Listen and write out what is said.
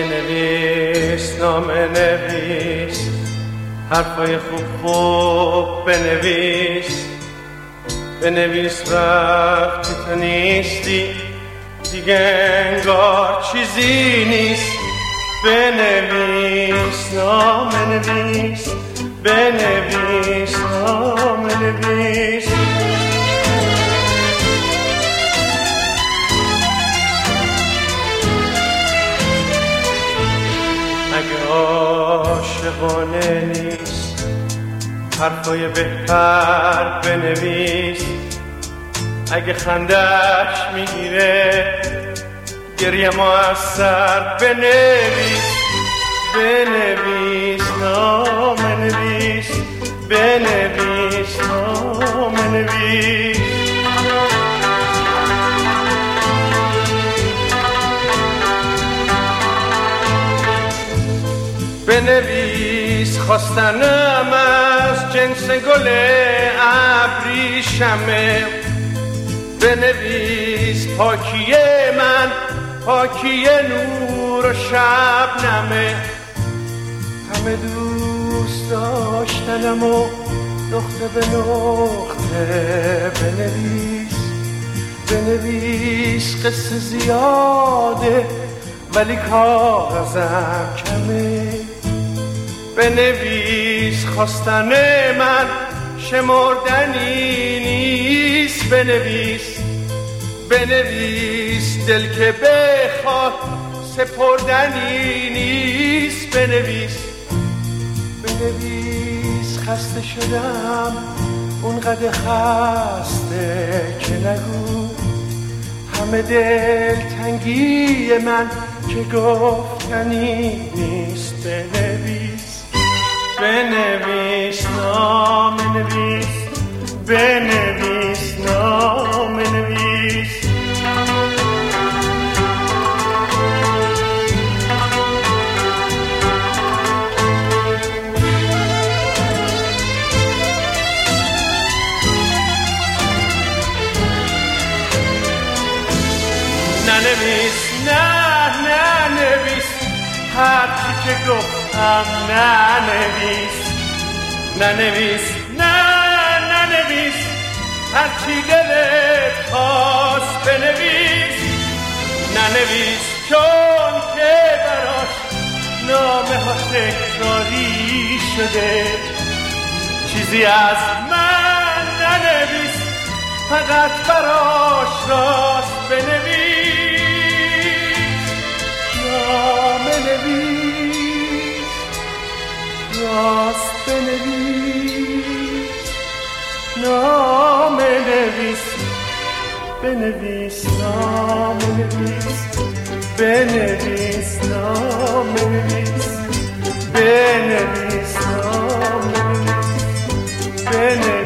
بنویس نامه نویس، حرفای خوب بنویس، بنویس وقتی تو نیستی دیگه انگار چیزی نیست. بنویس نامه نویس، بنویس نامه نویس. اگه عاشقانه نیست حرفای بهتر بنویس، اگه خندش میگیره گریه موثر بنویس. بنویس نامه نویس، بنویس نامه نویس. بنویس خواستنم از جنس گل ابریشمه، بنویس پاکی من پاکی نور و شبنمه، همه دوست داشتنم و نقطه به نقطه. بنویس بنویس قصه زیاده ولی کاغذم کمه. بنویس خواستن من شمردنی نیست. بنویس بنویس دل که بخواد سپردنی نیست. بنویس بنویس خسته شدم اونقدر خسته که نگو، همه دل تنگی من که گفتنی نیست. بنویس بنویس نامه نویس، بنویس نامه نویس. ننویس نه نویس هرچی که گفتم، ننویس ننویس ننویس هرچی دلت خواست. بنویس ننویس چون که براش نامه ها تکراری شده، چیزی از من ننویس فقط براش راست. بنویس نامه نویس، راست بنویس نامه نویس. بنویس نامه نویس، بنویس نامه نویس، بنویس نامه نویس، بنویس